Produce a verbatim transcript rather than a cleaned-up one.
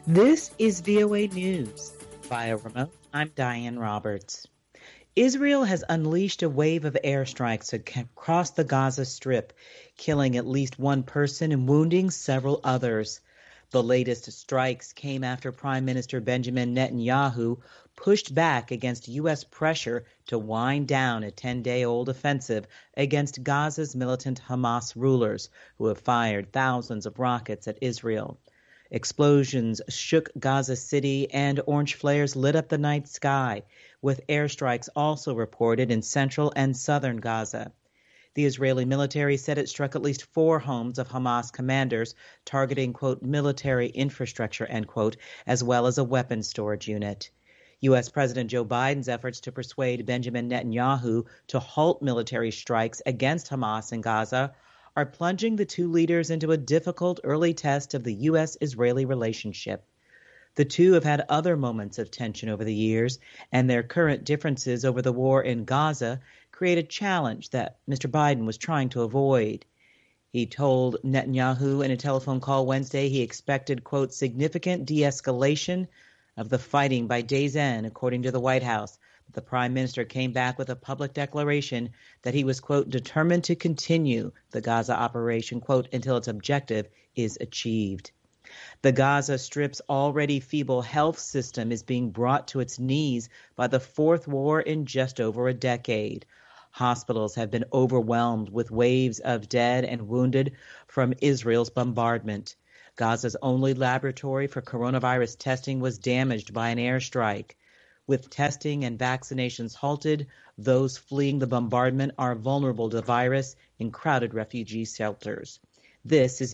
This is V O A News. Via remote, I'm Diane Roberts. Israel has unleashed a wave of airstrikes across the Gaza Strip, killing at least one person and wounding several others. The latest strikes came after Prime Minister Benjamin Netanyahu pushed back against U S pressure to wind down a ten-day-old offensive against Gaza's militant Hamas rulers, who have fired thousands of rockets at Israel. Explosions shook Gaza City and orange flares lit up the night sky, with airstrikes also reported in central and southern Gaza. The Israeli military said it struck at least four homes of Hamas commanders, targeting, quote, military infrastructure, end quote, as well as a weapons storage unit. U S. President Joe Biden's efforts to persuade Benjamin Netanyahu to halt military strikes against Hamas in Gaza are plunging the two leaders into a difficult early test of the U S-Israeli relationship. The two have had other moments of tension over the years, and their current differences over the war in Gaza create a challenge that Mister Biden was trying to avoid. He told Netanyahu in a telephone call Wednesday he expected, quote, significant de-escalation of the fighting by day's end, according to the White House. The prime minister came back with a public declaration that he was, quote, determined to continue the Gaza operation, quote, until its objective is achieved. The Gaza Strip's already feeble health system is being brought to its knees by the fourth war in just over a decade. Hospitals have been overwhelmed with waves of dead and wounded from Israel's bombardment. Gaza's only laboratory for coronavirus testing was damaged by an airstrike. With testing and vaccinations halted, those fleeing the bombardment are vulnerable to the virus in crowded refugee shelters. This is